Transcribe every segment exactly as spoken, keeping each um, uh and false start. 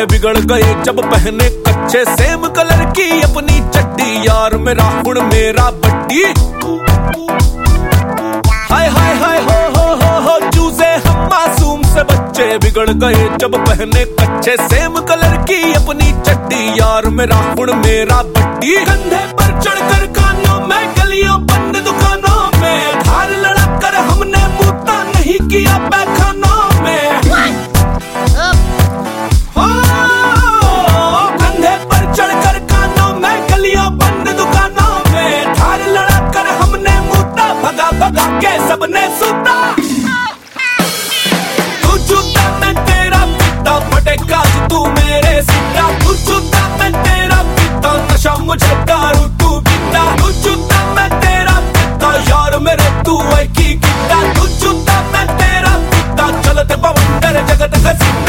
बिगड़ गए जब पहने कच्चे सेम कलर की अपनी चड्डी। यार मेरा हुण मेरा बड्डी, हाय हाय हाय हो हो हो हो चूजे हम मासूम से बच्चे बिगड़ गए जब पहने कच्चे सेम कलर की अपनी चड्डी। यार मेरा हुण मेरा बड्डी, कंधे पर चढ़कर कानों में गलियों बंद दुकानों में धार लड़ा कर हमने मुद्दा नहीं किया पैखानों में। कंधे पर चढ़कर कानों में गलियों बंद दुकानों में धार लड़ा कर हमने मुद्दा भगा भगा के सबने सुता। तू जूता मैं तेरा पीता फटेगा तू मेरे सीता। तू जूता मैं तेरा पीता नशा मुझे दारू तू पीता। तू जूता मैं तेरा पीता यार मेरे तू है की गीता। तू जूता मैं तेरा पीता चलते बवंडर जगत का सीता।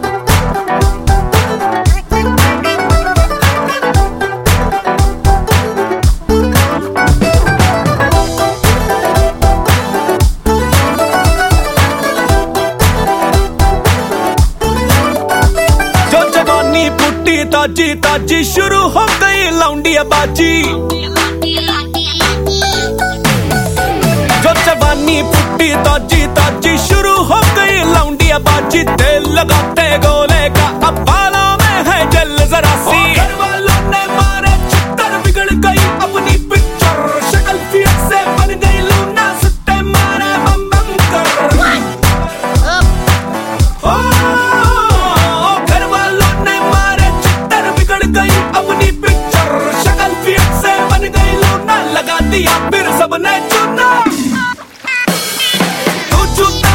ताजी ताजी शुरू हो गई लौंडिया बाजी, जो जवानी फुटी ताजी ताजी शुरू हो गई लौंडिया बाजी। तेल लगाते गोले का अब बालों में है जल जरा सी। घर वालों ने मारे चित्तर बिगड़ गई अपनी पिक्चर, शक्ल फिर से बन गई लूना सट्टे मारे बम बम कर। गई अपनी पिक्चर, शक्ल फिर से बन गई लूना लगा दिया फिर सबने चुना। तू जूता